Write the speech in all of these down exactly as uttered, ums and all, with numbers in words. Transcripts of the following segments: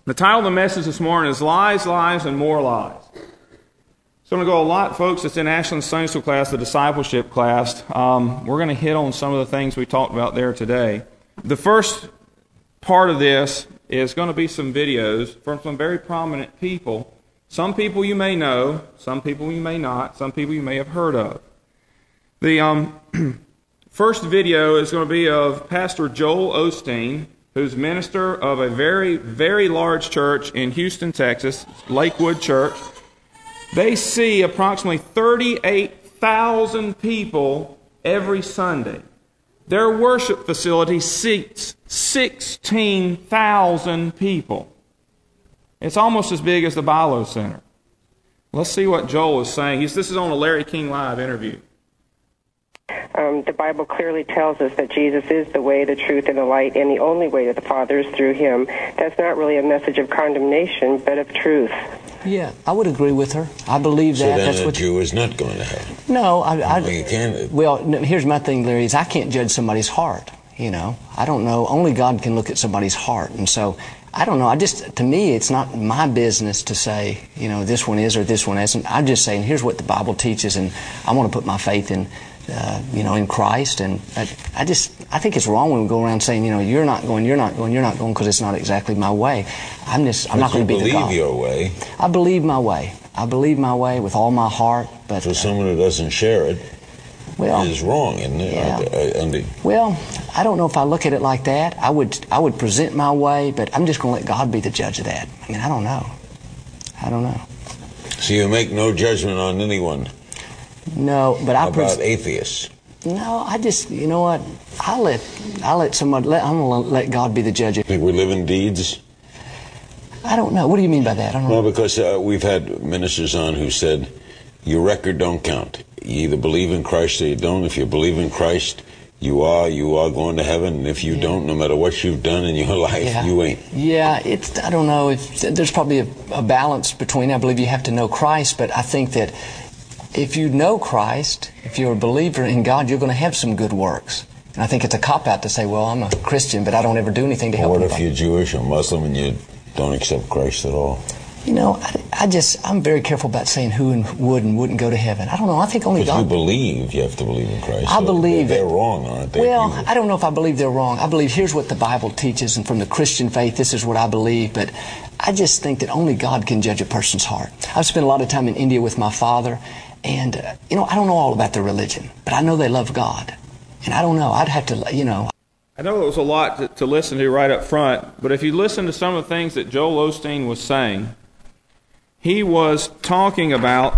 The title of the message this morning is Lies, Lies, and More Lies. So I'm going to go a lot, folks. It's in Ashland's Sunday School class, the discipleship class. Um, we're going to hit on some of the things we talked about there today. The first part of this is going to be some videos from some very prominent people. Some people you may know, some people you may not, some people you may have heard of. The um, first video is going to be of Pastor Joel Osteen, who's minister of a very, very large church in Houston, Texas, Lakewood Church. They see approximately thirty-eight thousand people every Sunday. Their worship facility seats sixteen thousand people. It's almost as big as the Bilo Center. Let's see what Joel is saying. He's, this is on a Larry King Live interview. Um, the Bible clearly tells us that Jesus is the way, the truth, and the light, and the only way to the Father is through Him. That's not really a message of condemnation, but of truth. Yeah, I would agree with her. I believe so that. then That's a what Jew is not going to heaven. No, I. I well, you can. Well, no, here's my thing, Larry. Is I can't judge somebody's heart. You know, I don't know. Only God can look at somebody's heart, and so I don't know. I just, to me, it's not my business to say, you know, this one is or this one isn't. I'm just saying, here's what the Bible teaches, and I want to put my faith in. Uh, you know, in Christ, and I, I just, I think it's wrong when we go around saying, you know, you're not going, you're not going, you're not going, because it's not exactly my way. I'm just, I'm but not going to be the God. You believe your way. I believe my way. I believe my way with all my heart. But so someone who doesn't share it well, is wrong, isn't it? Yeah. Uh, uh, well, I don't know if I look at it like that. I would, I would present my way, but I'm just going to let God be the judge of that. I mean, I don't know. I don't know. So you make no judgment on anyone. No, but I... About pres- atheists? No, I just, you know what, I let, I let somebody, let, I'm going to let God be the judge. You think we live in deeds? I don't know. What do you mean by that? I don't know. Well, because uh, we've had ministers on who said, your record don't count. You either believe in Christ or you don't. If you believe in Christ, you are, you are going to heaven. And if you yeah. don't, no matter what you've done in your life, yeah. you ain't. Yeah, it's, I don't know. It's, there's probably a, a balance between, I believe you have to know Christ, but I think that if you know Christ, if you're a believer in God, you're going to have some good works. And I think it's a cop-out to say, well, I'm a Christian, but I don't ever do anything to help What anybody. if you're Jewish or Muslim and you don't accept Christ at all? You know, I, I just, I'm very careful about saying who and would and wouldn't go to heaven. I don't know. I think only God... Because you believe you have to believe in Christ. I so believe they're, it. They're wrong, aren't they? Well, you... I don't know if I believe they're wrong. I believe here's what the Bible teaches, and from the Christian faith, this is what I believe. But I just think that only God can judge a person's heart. I've spent a lot of time in India with my father, and, uh, you know, I don't know all about their religion, but I know they love God. And I don't know. I'd have to, you know... I know it was a lot to, to listen to right up front, but if you listen to some of the things that Joel Osteen was saying, he was talking about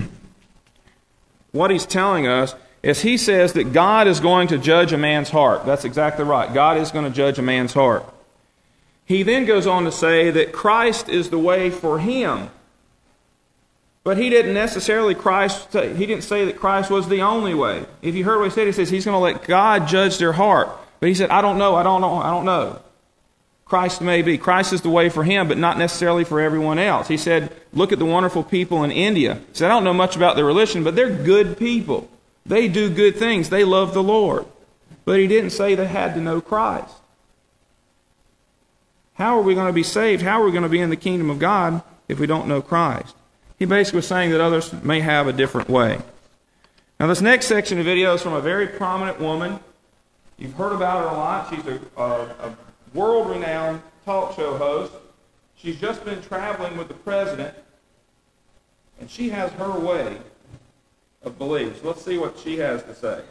what he's telling us is he says that God is going to judge a man's heart. That's exactly right. God is going to judge a man's heart. He then goes on to say that Christ is the way for him. But he didn't necessarily Christ. He didn't say that Christ was the only way. If you heard what he said, he says he's going to let God judge their heart. But he said, I don't know, I don't know, I don't know. Christ may be. Christ is the way for him, but not necessarily for everyone else. He said, look at the wonderful people in India. He said, I don't know much about their religion, but they're good people. They do good things. They love the Lord. But he didn't say they had to know Christ. How are we going to be saved? How are we going to be in the kingdom of God if we don't know Christ? He basically was saying that others may have a different way. Now, this next section of video is from a very prominent woman. You've heard about her a lot. She's a, a, a world-renowned talk show host. She's just been traveling with the president, and she has her way of beliefs. Let's see what she has to say.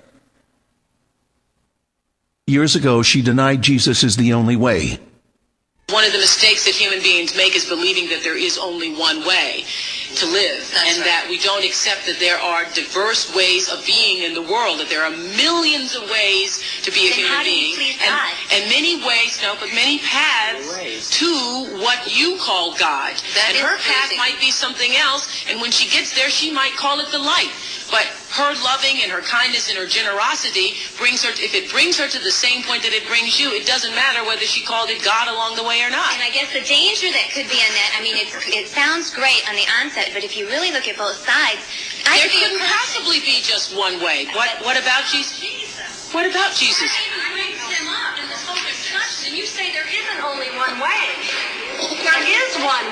Years ago, she denied Jesus is the only way. One of the mistakes that human beings make is believing that there is only one way to live, That's and right. that we don't accept that there are diverse ways of being in the world, that there are millions of ways to be a then human how do being, you please and, God? and many ways, no, but many paths to what you call God. That and is her path pleasing. might be something else, and when she gets there, she might call it the light. But her loving and her kindness and her generosity brings her, if it brings her to the same point that it brings you, it doesn't matter whether she called it God along the way or not. And I guess the danger that could be in that, I mean, it, it sounds great on the onset, but if you really look at both sides, I there could be couldn't a possibly be just one way. What What about Jesus? Jesus. What about Jesus? That even brings them up in this whole discussion, and you say there isn't only one way. I mean,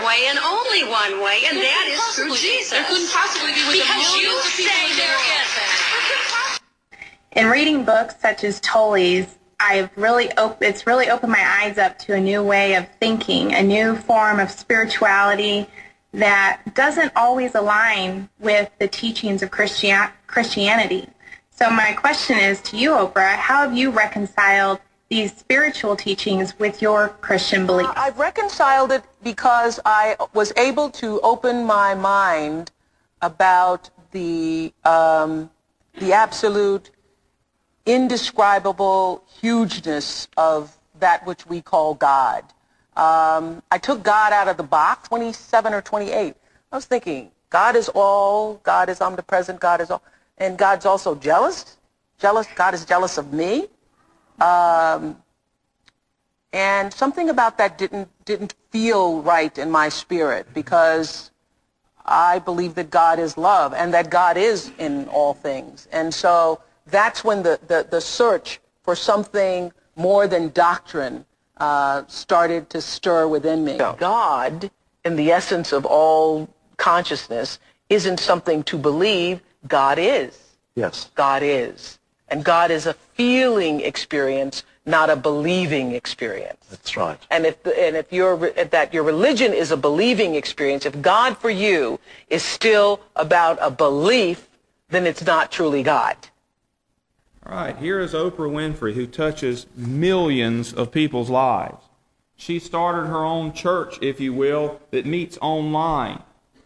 way and only one way, and that is through Jesus. There couldn't possibly be with because the you millions of people say in the there world. is. In reading books such as Tolley's, I've really op- it's really opened my eyes up to a new way of thinking, a new form of spirituality that doesn't always align with the teachings of Christian- Christianity. So my question is to you, Oprah, how have you reconciled these spiritual teachings with your Christian beliefs? Uh, I've reconciled it because I was able to open my mind about the um, the absolute indescribable hugeness of that which we call God. Um, I took God out of the box, twenty-seven or twenty-eight. I was thinking, God is all, God is omnipresent, God is all, and God's also jealous. Jealous, God is jealous of me. Um, and something about that didn't didn't feel right in my spirit, because I believe that God is love and that God is in all things. And so that's when the, the, the search for something more than doctrine uh, started to stir within me. God, in the essence of all consciousness, isn't something to believe. God is. Yes. God is. And God is a feeling experience, not a believing experience. That's right. And if the, and if your if that your religion is a believing experience, if God for you is still about a belief, then it's not truly God. All right, here is Oprah Winfrey, who touches millions of people's lives. She started her own church, if you will, that meets online.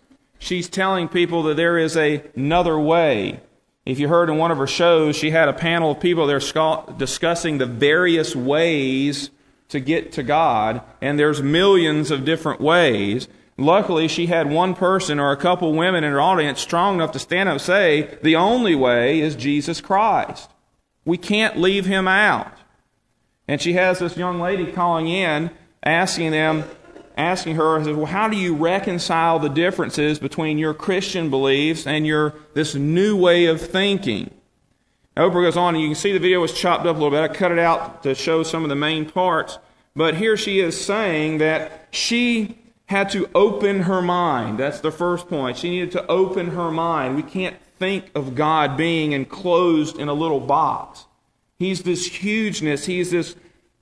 She's telling people that there is a, another way. If you heard in one of her shows, she had a panel of people there discussing the various ways to get to God, and there's millions of different ways. Luckily, she had one person or a couple women in her audience strong enough to stand up and say, the only way is Jesus Christ. We can't leave him out. And she has this young lady calling in, asking them, asking her, well, how do you reconcile the differences between your Christian beliefs and your this new way of thinking? Oprah goes on, and you can see the video was chopped up a little bit. I cut it out to show some of the main parts. But here she is saying that she had to open her mind. That's the first point. She needed to open her mind. We can't think of God being enclosed in a little box. He's this hugeness. He's this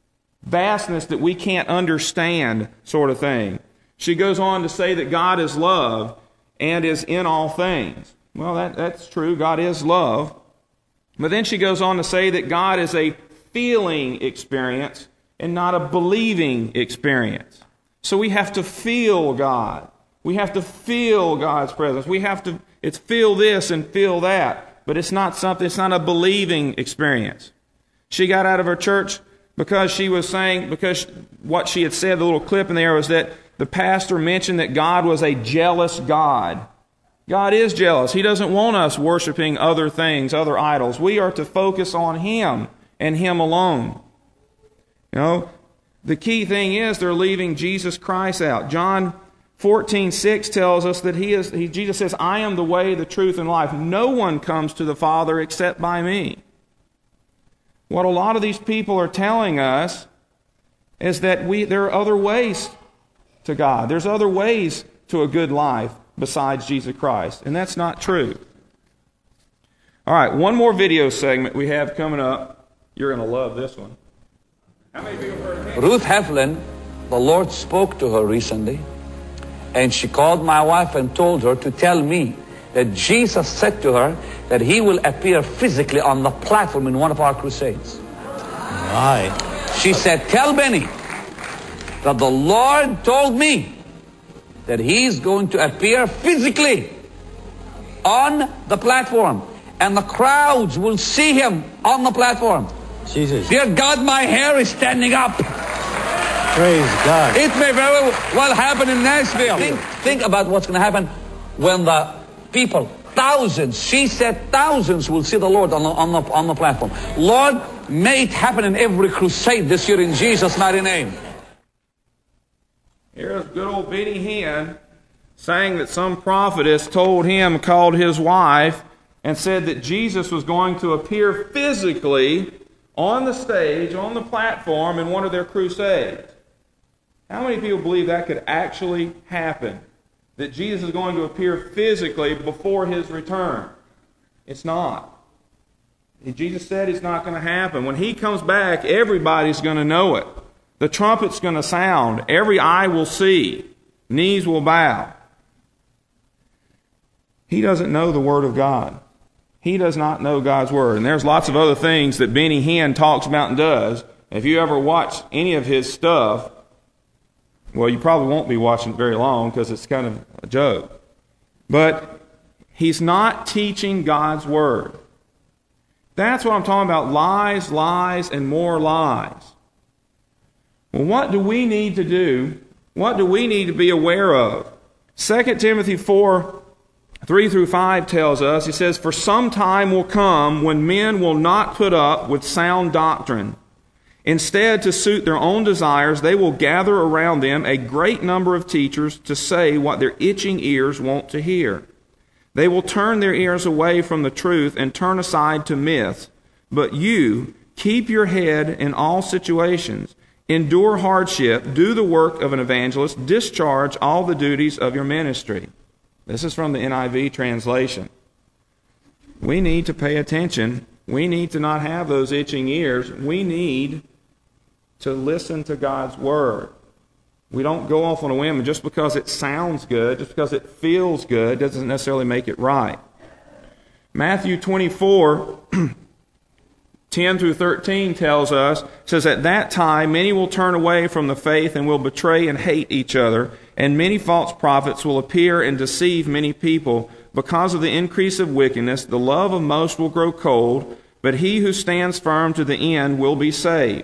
vastness that we can't understand, sort of thing. She goes on to say that God is love and is in all things. Well, that, that's true. God is love. But then she goes on to say that God is a feeling experience and not a believing experience. So we have to feel God. We have to feel God's presence. We have to, it's feel this and feel that. But it's not something, it's not a believing experience. She got out of her church because she was saying, because what she had said, the little clip in there was that the pastor mentioned that God was a jealous God. God is jealous. He doesn't want us worshiping other things, other idols. We are to focus on Him and Him alone. You know, the key thing is they're leaving Jesus Christ out. John fourteen six tells us that He is, he, Jesus says, I am the way, the truth, and life. No one comes to the Father except by me. What a lot of these people are telling us is that we there are other ways to God. There's other ways to a good life besides Jesus Christ. And that's not true. All right, one more video segment we have coming up. You're going to love this one. How many people heard of him? Ruth Heflin, the Lord spoke to her recently, and she called my wife and told her to tell me that Jesus said to her that He will appear physically on the platform in one of our crusades. Right. She said, tell Benny that the Lord told me that He's going to appear physically on the platform, and the crowds will see Him on the platform. Jesus. Dear God, my hair is standing up. Praise God. It may very well happen in Nashville. Think, think about what's going to happen when the people, thousands, she said thousands, will see the Lord on the, on the, on the platform. Lord, may it happen in every crusade this year in Jesus' mighty name. Here's good old Benny Hinn saying that some prophetess told him, called his wife, and said that Jesus was going to appear physically on the stage, on the platform in one of their crusades. How many people believe that could actually happen? That Jesus is going to appear physically before his return? It's not. Jesus said it's not going to happen. When he comes back, everybody's going to know it. The trumpet's going to sound. Every eye will see. Knees will bow. He doesn't know the Word of God. He does not know God's Word. And there's lots of other things that Benny Hinn talks about and does. If you ever watch any of his stuff, well, you probably won't be watching it very long because it's kind of a joke. But he's not teaching God's Word. That's what I'm talking about. Lies, lies, and more lies. Well, what do we need to do? What do we need to be aware of? Second Timothy four, three through five tells us, he says, "For some time will come when men will not put up with sound doctrine. Instead, to suit their own desires, they will gather around them a great number of teachers to say what their itching ears want to hear. They will turn their ears away from the truth and turn aside to myths. But you, keep your head in all situations. Endure hardship, do the work of an evangelist, discharge all the duties of your ministry." This is from the N I V translation. We need to pay attention. We need to not have those itching ears. We need to listen to God's Word. We don't go off on a whim, and just because it sounds good, just because it feels good, doesn't necessarily make it right. Matthew twenty-four, ten through thirteen tells us, says, "At that time many will turn away from the faith and will betray and hate each other, and many false prophets will appear and deceive many people. Because of the increase of wickedness, the love of most will grow cold, but he who stands firm to the end will be saved."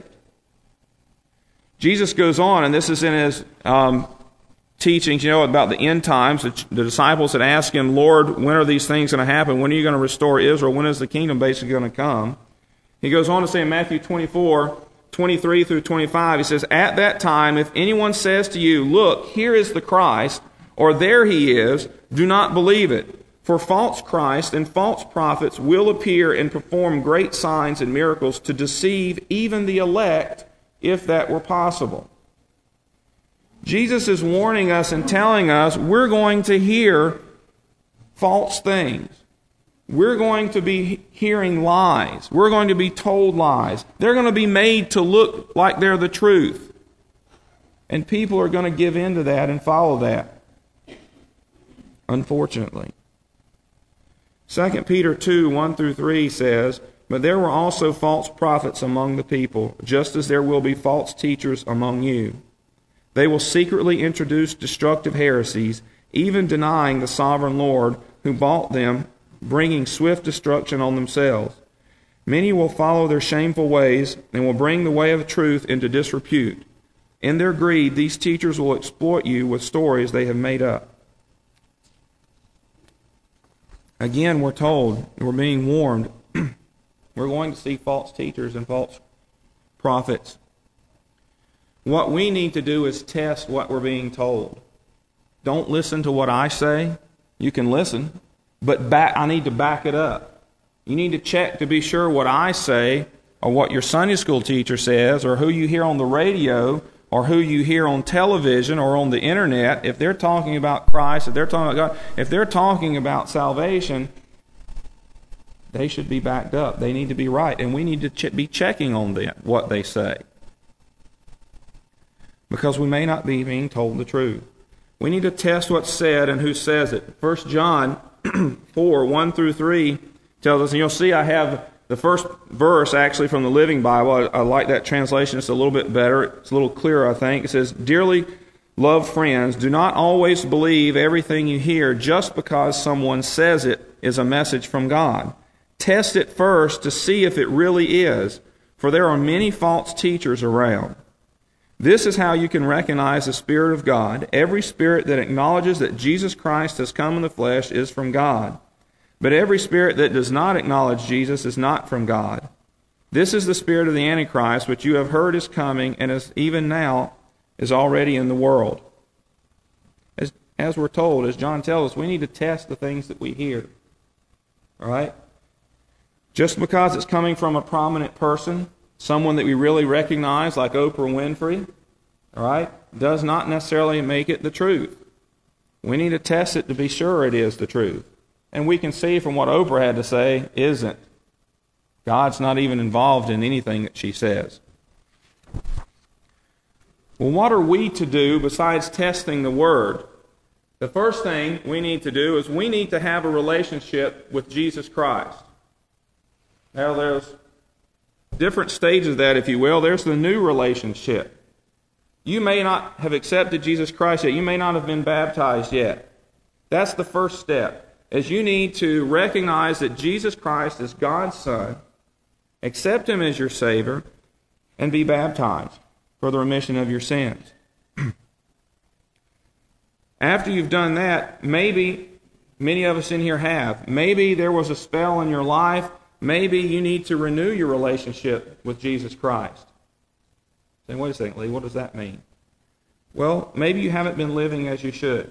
Jesus goes on, and this is in his um, teachings, you know, about the end times. The, the disciples had asked him, "Lord, when are these things going to happen? When are you going to restore Israel? When is the kingdom basically going to come?" He goes on to say in Matthew twenty-four, twenty-three through twenty-five, he says, "At that time, if anyone says to you, 'Look, here is the Christ,' or 'There he is,' do not believe it. For false Christ and false prophets will appear and perform great signs and miracles to deceive even the elect, if that were possible." Jesus is warning us and telling us we're going to hear false things. We're going to be hearing lies. We're going to be told lies. They're going to be made to look like they're the truth. And people are going to give in to that and follow that, unfortunately. Second Peter two, one through three says, "But there were also false prophets among the people, just as there will be false teachers among you. They will secretly introduce destructive heresies, even denying the sovereign Lord who bought them, bringing swift destruction on themselves. Many will follow their shameful ways and will bring the way of truth into disrepute. In their greed, these teachers will exploit you with stories they have made up." Again, we're told, we're being warned, we're going to see false teachers and false prophets. What we need to do is test what we're being told. Don't listen to what I say. You can listen, but back, I need to back it up. You need to check to be sure what I say, or what your Sunday school teacher says, or who you hear on the radio, or who you hear on television or on the internet. If they're talking about Christ, if they're talking about God, if they're talking about salvation, they should be backed up. They need to be right, and we need to ch- be checking on them, what they say, because we may not be being told the truth. We need to test what's said and who says it. First John four, one through three tells us, and you'll see I have the first verse actually from the Living Bible. I, I like that translation. It's a little bit better. It's a little clearer, I think. It says, "Dearly loved friends, do not always believe everything you hear just because someone says it is a message from God. Test it first to see if it really is, for there are many false teachers around. This is how you can recognize the Spirit of God. Every spirit that acknowledges that Jesus Christ has come in the flesh is from God. But every spirit that does not acknowledge Jesus is not from God. This is the spirit of the Antichrist, which you have heard is coming, and is even now is already in the world." As, as we're told, as John tells us, we need to test the things that we hear. All right? Just because it's coming from a prominent person, someone that we really recognize, like Oprah Winfrey, all right, does not necessarily make it the truth. We need to test it to be sure it is the truth. And we can see from what Oprah had to say, isn't. God's not even involved in anything that she says. Well, what are we to do besides testing the Word? The first thing we need to do is we need to have a relationship with Jesus Christ. Now, there's different stages of that, if you will. There's the new relationship. You may not have accepted Jesus Christ yet. You may not have been baptized yet. That's the first step, is you need to recognize that Jesus Christ is God's Son, accept Him as your Savior, and be baptized for the remission of your sins. After you've done that, maybe, many of us in here have, maybe there was a spell in your life, maybe you need to renew your relationship with Jesus Christ. Say, wait a second, Lee, what does that mean? Well, maybe you haven't been living as you should.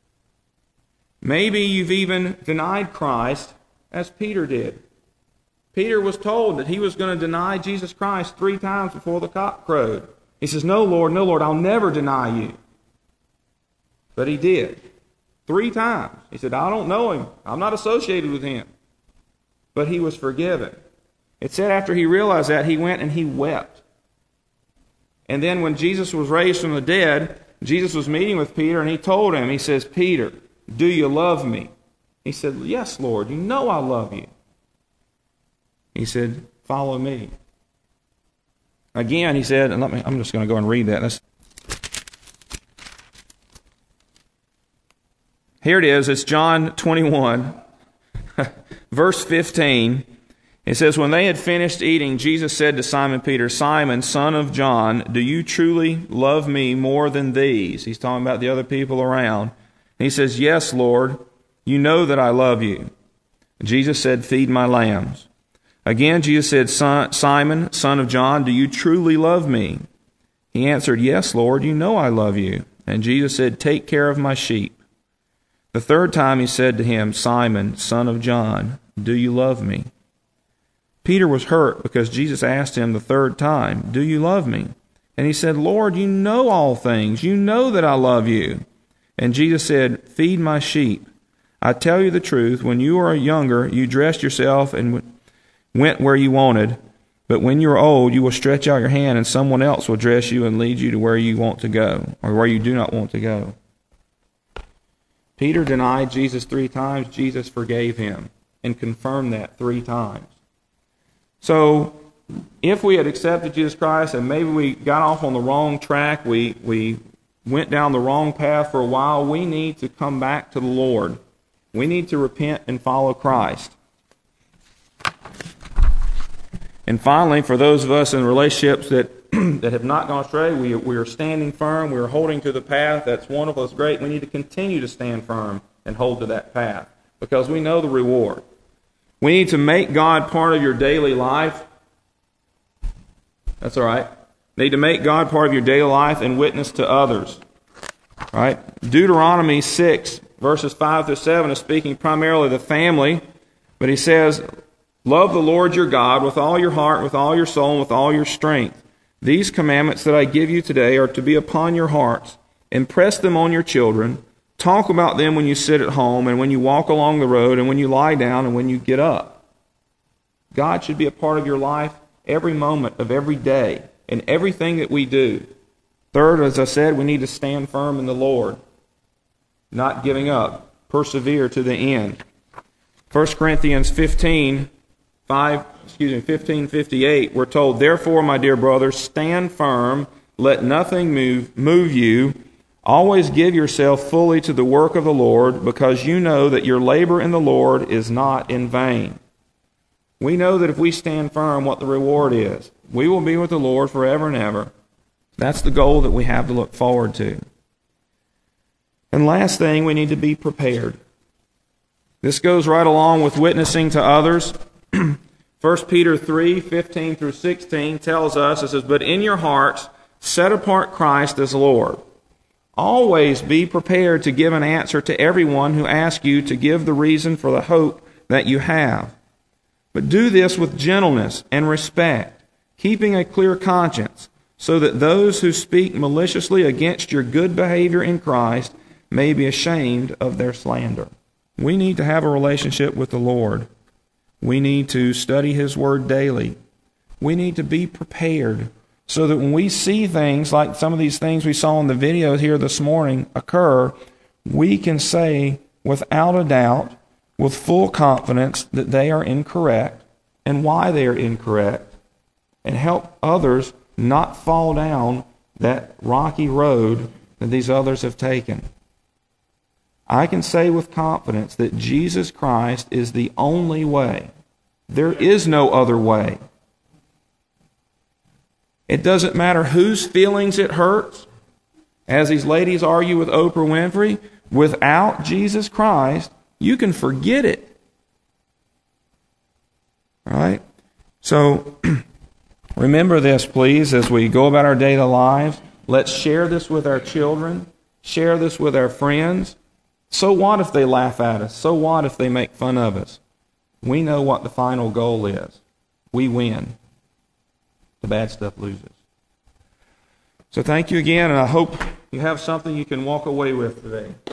Maybe you've even denied Christ as Peter did. Peter was told that he was going to deny Jesus Christ three times before the cock crowed. He says, no, Lord, no, Lord, I'll never deny you. But he did. Three times. He said, I don't know him. I'm not associated with him. But he was forgiven. It said after he realized that, he went and he wept. And then when Jesus was raised from the dead, Jesus was meeting with Peter, and he told him, he says, Peter, do you love me? He said, yes, Lord, you know I love you. He said, follow me. Again, he said, and let me, I'm just going to go and read that. That's, here it is. It's John twenty-one, verse fifteen. It says, when they had finished eating, Jesus said to Simon Peter, Simon, son of John, do you truly love me more than these? He's talking about the other people around. And he says, yes, Lord, you know that I love you. Jesus said, feed my lambs. Again, Jesus said, son, Simon, son of John, do you truly love me? He answered, yes, Lord, you know I love you. And Jesus said, take care of my sheep. The third time he said to him, Simon, son of John, do you love me? Peter was hurt because Jesus asked him the third time, do you love me? And he said, Lord, you know all things. You know that I love you. And Jesus said, feed my sheep. I tell you the truth, when you were younger, you dressed yourself and went where you wanted. But when you are old, you will stretch out your hand and someone else will dress you and lead you to where you want to go, or where you do not want to go. Peter denied Jesus three times. Jesus forgave him and confirmed that three times. So, if we had accepted Jesus Christ and maybe we got off on the wrong track, we, we went down the wrong path for a while, we need to come back to the Lord. We need to repent and follow Christ. And finally, for those of us in relationships that, that have not gone astray, we, we are standing firm, we are holding to the path. That's wonderful, that's great. We need to continue to stand firm and hold to that path because we know the reward. We need to make God part of your daily life. That's all right. Need to make God part of your daily life and witness to others. All right. Deuteronomy six, verses five through seven is speaking primarily of the family, but he says, love the Lord your God with all your heart, with all your soul, and with all your strength. These commandments that I give you today are to be upon your hearts. Impress them on your children. Talk about them when you sit at home and when you walk along the road and when you lie down and when you get up. God should be a part of your life every moment of every day and everything that we do. Third, as I said, we need to stand firm in the Lord, not giving up. Persevere to the end. First Corinthians fifteen, five, excuse me, fifteen fifty-eight, we're told, therefore, my dear brothers, stand firm, let nothing move, move you. Always give yourself fully to the work of the Lord, because you know that your labor in the Lord is not in vain. We know that if we stand firm, what the reward is. We will be with the Lord forever and ever. That's the goal that we have to look forward to. And last thing, we need to be prepared. This goes right along with witnessing to others. First Peter three, fifteen through sixteen tells us, it says, but in your hearts set apart Christ as Lord. Always be prepared to give an answer to everyone who asks you to give the reason for the hope that you have. But do this with gentleness and respect, keeping a clear conscience, so that those who speak maliciously against your good behavior in Christ may be ashamed of their slander. We need to have a relationship with the Lord. We need to study His Word daily. We need to be prepared so that when we see things like some of these things we saw in the video here this morning occur, we can say without a doubt, with full confidence, that they are incorrect and why they are incorrect, and help others not fall down that rocky road that these others have taken. I can say with confidence that Jesus Christ is the only way. There is no other way. It doesn't matter whose feelings it hurts. As these ladies argue with Oprah Winfrey, without Jesus Christ, you can forget it. All right? So, remember this, please, as we go about our daily lives. Let's share this with our children. Share this with our friends. So what if they laugh at us? So what if they make fun of us? We know what the final goal is. We win. The bad stuff loses. So thank you again, and I hope you have something you can walk away with today.